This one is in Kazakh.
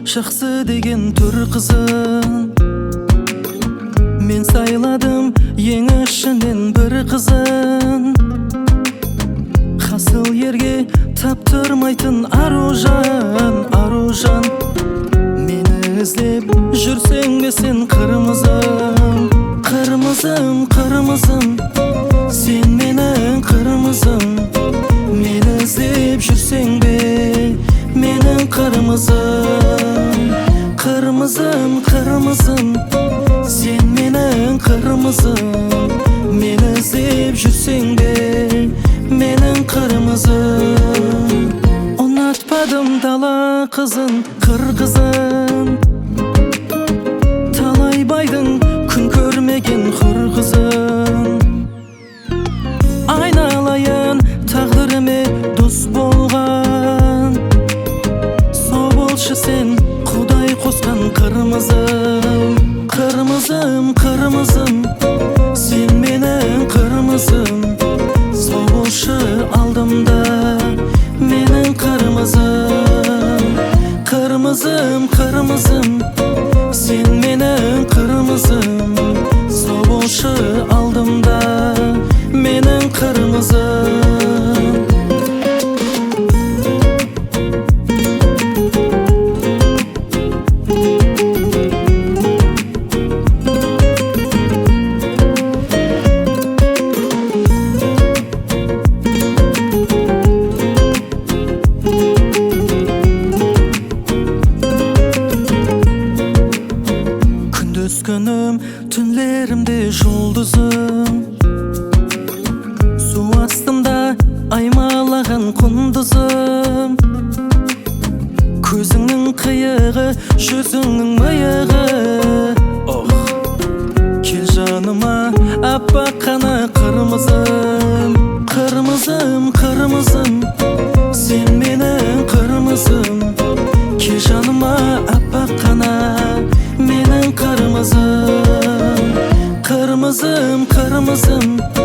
жақсы деген түр қызын мен сайладым ең ішінен бір қызын. Қасыл ерге таптырмайтын аружан, аружан. Мені іздеп жүрсең бе сен қырмызым, қырмызым, қырмызым. Сен менің қырмызым. Мені іздеп жүрсең бе менің қырмызым, қырмызым, қырмызым. Сен менің қырмызым. Мені іздеп жүрсең бе менің қырмызым. Ұнатпадым дала қызын, қыр қызын. Талай байдың күн көрмеген құр қызын. Айналайын тағдырыме дос болған, со болшы сен құдай қосқан қырмызым, қырмызым, қырмызым. Сен менің қырмызым. Со болшы алдымда менің қырмызым, қырмызым, қырмызым. Сен менің қырмызым. Со болшы алдымда менің қырмызым. Күндіз күнім, түнлерімде жұлдызым, су астымда аймалаған құндызым. Көзіңнің қиығы, жүзіңнің миығы. Кел жаныма аппақ қана қырмызым, қырмызым, қырмызым. Сен менің қырмызым. Кел жаныма аппақ қана менің қырмызым, қырмызым, қырмызым.